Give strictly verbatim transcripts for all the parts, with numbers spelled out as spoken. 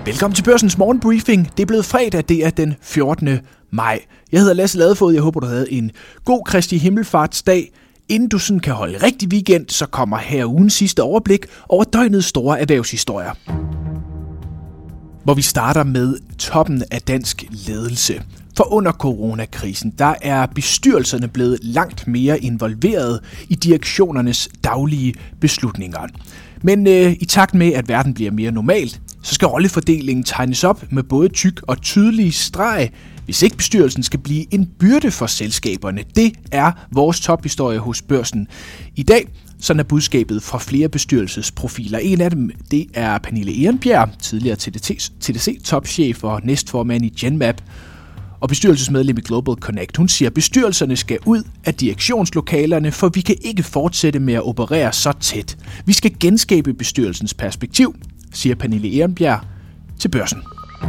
Velkommen til Børsens morgenbriefing. Det er blevet fredag, det er den fjortende maj. Jeg hedder Lasse Ladefoged, jeg håber du havde en god Kristi Himmelfartsdag. Inden du sådan kan holde rigtig weekend, så kommer her ugens sidste overblik over døgnets store erhvervshistorier. Hvor vi starter med toppen af dansk ledelse. For under coronakrisen, der er bestyrelserne blevet langt mere involveret i direktionernes daglige beslutninger. Men øh, i takt med, at verden bliver mere normal, så skal rollefordelingen tegnes op med både tyk og tydelig streg, hvis ikke bestyrelsen skal blive en byrde for selskaberne. Det er vores tophistorie hos Børsen i dag. Sådan er budskabet fra flere bestyrelsesprofiler. En af dem, det er Pernille Ehrenbjerg, tidligere T D C-topchef og næstformand i Genmap, og bestyrelsesmedlem i Global Connect. Hun siger, at bestyrelserne skal ud af direktionslokalerne, for vi kan ikke fortsætte med at operere så tæt. Vi skal genskabe bestyrelsens perspektiv, siger Pernille Ehrenbjerg til Børsen.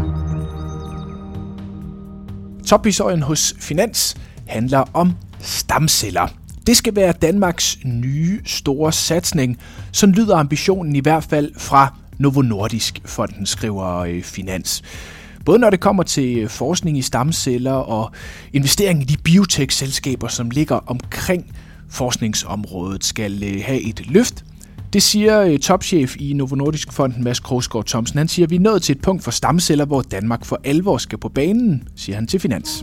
Tophistorien hos Finans handler om stamceller. Det skal være Danmarks nye store satsning. Sådan lyder ambitionen i hvert fald fra Novo Nordisk, fonden skriver Finans. Både når det kommer til forskning i stamceller og investering i de biotech-selskaber, som ligger omkring forskningsområdet, skal have et løft. Det siger topchef i Novo Nordisk-fonden, Mads Krogsgaard Thomsen. Han siger, at vi er nået til et punkt for stamceller, hvor Danmark for alvor skal på banen, siger han til Finans.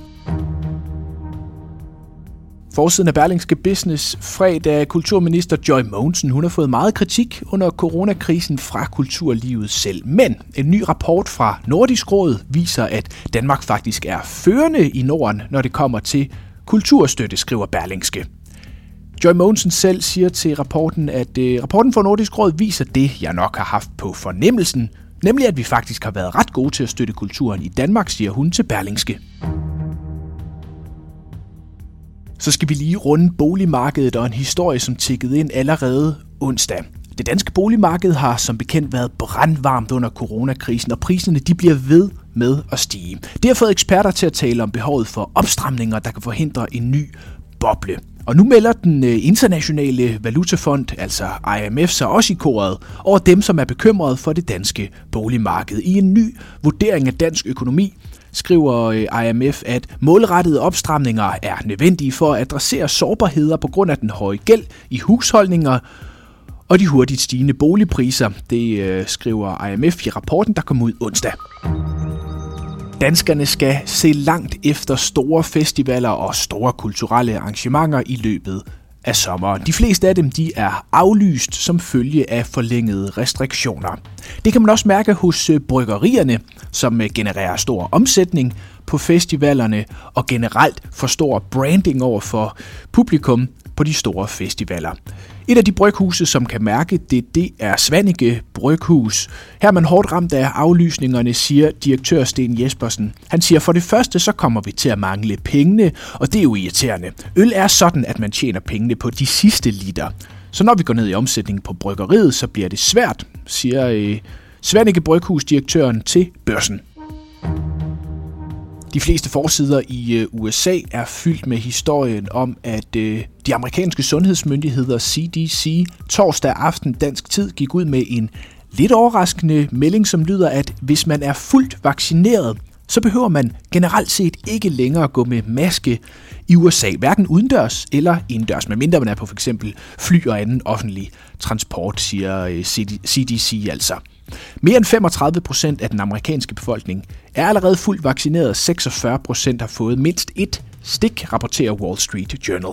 Forsiden af Berlingske Business fredag, kulturminister Joy Mogensen, hun har fået meget kritik under coronakrisen fra kulturlivet selv. Men en ny rapport fra Nordisk Råd viser, at Danmark faktisk er førende i Norden, når det kommer til kulturstøtte, skriver Berlingske. Joy Mogensen selv siger til rapporten, at øh, rapporten fra Nordisk Råd viser det, jeg nok har haft på fornemmelsen, nemlig at vi faktisk har været ret gode til at støtte kulturen i Danmark, siger hun til Berlingske. Så skal vi lige runde boligmarkedet og en historie, som tikkede ind allerede onsdag. Det danske boligmarked har som bekendt været brandvarmt under coronakrisen, og priserne de bliver ved med at stige. Det har fået eksperter til at tale om behovet for opstramninger, der kan forhindre en ny boble. Og nu melder den internationale valutafond, altså I M F, sig også i koret over dem, som er bekymrede for det danske boligmarked. I en ny vurdering af dansk økonomi skriver I M F, at målrettede opstramninger er nødvendige for at adressere sårbarheder på grund af den høje gæld i husholdninger og de hurtigt stigende boligpriser. Det skriver I M F i rapporten, der kom ud onsdag. Danskerne skal se langt efter store festivaler og store kulturelle arrangementer i løbet af sommeren. De fleste af dem de er aflyst som følge af forlængede restriktioner. Det kan man også mærke hos bryggerierne, som genererer stor omsætning på festivalerne og generelt får stor branding over for publikum på de store festivaler. Et af de bryghuse, som kan mærke det, det er Svaneke Bryghus. Her er man hårdt ramt af aflysningerne, siger direktør Sten Jespersen. Han siger, for det første så kommer vi til at mangle pengene, og det er jo irriterende. Øl er sådan, at man tjener pengene på de sidste liter. Så når vi går ned i omsætningen på bryggeriet, så bliver det svært, siger øh, Svaneke Bryghus-direktøren til Børsen. De fleste forsider i U S A er fyldt med historien om, at øh, de amerikanske sundhedsmyndigheder C D C torsdag aften dansk tid gik ud med en lidt overraskende melding, som lyder, at hvis man er fuldt vaccineret, så behøver man generelt set ikke længere gå med maske i U S A, hverken udendørs eller indendørs, medmindre man er på f.eks. fly og anden offentlig transport, siger C D C altså. Mere end femogtredive procent af den amerikanske befolkning er allerede fuldt vaccineret, seksogfyrre procent har fået mindst et stik, rapporterer Wall Street Journal.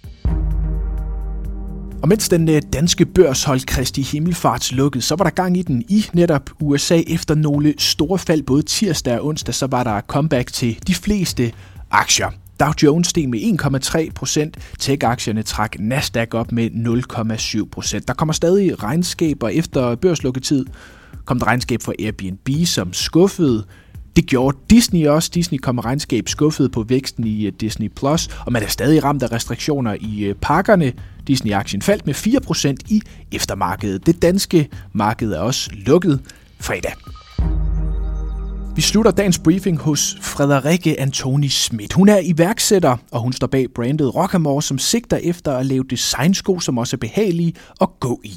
Og mens den danske børs holdt Kristi Himmelfarts lukket, så var der gang i den i netop U S A efter nogle store fald både tirsdag og onsdag, så var der comeback til de fleste aktier. Dow Jones steg med en komma tre procent, tech-aktierne trak Nasdaq op med nul komma syv procent. Der kommer stadig regnskaber efter børslukketid. Kom der regnskab fra Airbnb, som skuffede. Det gjorde Disney også. Disney kom med regnskab skuffet på væksten i Disney Plus, og man er stadig ramt af restriktioner i pakkerne. Disney-aktien faldt med fire procent i eftermarkedet. Det danske marked er også lukket fredag. Vi slutter dagens briefing hos Frederikke Antoni Schmidt. Hun er iværksætter, og hun står bag brandet Rockamore, som sigter efter at lave designsko, som også er behagelige at gå i.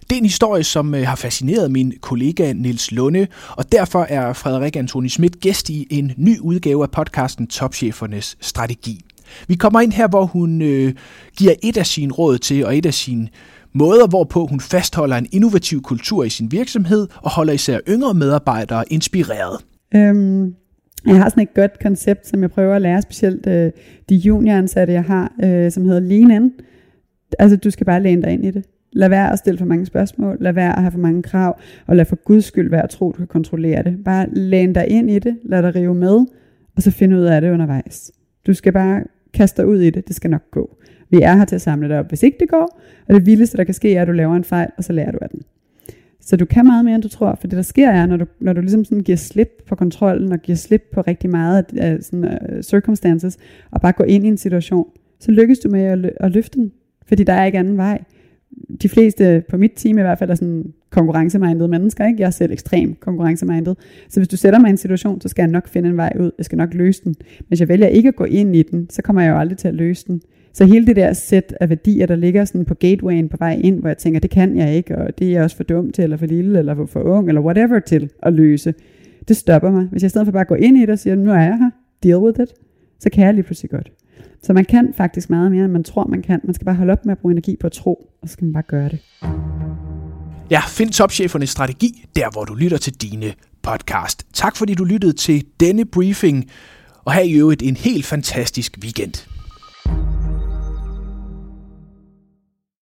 Det er en historie, som har fascineret min kollega Niels Lunde, og derfor er Frederik Antoni Schmidt gæst i en ny udgave af podcasten Topchefernes Strategi. Vi kommer ind her, hvor hun øh, giver et af sine råd til, og et af sine måder, hvorpå hun fastholder en innovativ kultur i sin virksomhed, og holder især yngre medarbejdere inspireret. Øhm, jeg har sådan et godt koncept, som jeg prøver at lære, specielt øh, de junioransatte, jeg har, øh, som hedder Lean In. Altså, du skal bare læne dig ind i det. Lad være at stille for mange spørgsmål, lad være at have for mange krav, og lad for guds skyld være at tro, du kan kontrollere det. Bare læn dig ind i det, lad dig rive med, og så finde ud af det undervejs. Du skal bare kaste dig ud i det, det skal nok gå. Vi er her til at samle dig op, hvis ikke det går, og det vildeste, der kan ske, er, at du laver en fejl, og så lærer du af den. Så du kan meget mere, end du tror, for det, der sker, er, når du, når du ligesom sådan giver slip på kontrollen, og giver slip på rigtig meget af sådan, uh, circumstances, og bare går ind i en situation, så lykkes du med at, lø- at løfte den, fordi der er ikke anden vej. De fleste på mit team i hvert fald er sådan konkurrencemindede mennesker, ikke? Jeg er selv ekstremt konkurrencemindet. Så hvis du sætter mig i en situation, så skal jeg nok finde en vej ud. Jeg skal nok løse den. Hvis jeg vælger ikke at gå ind i den, så kommer jeg jo aldrig til at løse den. Så hele det der sæt af værdier, der ligger sådan på gatewayen på vej ind, hvor jeg tænker, det kan jeg ikke, og det er jeg også for dum til, eller for lille, eller for ung, eller whatever til at løse, det stopper mig. Hvis jeg i stedet for bare går ind i det og siger, nu er jeg her, deal with it, så kan jeg lige pludselig godt. Så man kan faktisk meget mere, end man tror, man kan. Man skal bare holde op med at bruge energi på at tro, og så skal man bare gøre det. Ja, find Topchefernes Strategi, der hvor du lytter til dine podcast. Tak fordi du lyttede til denne briefing, og have i øvrigt en helt fantastisk weekend.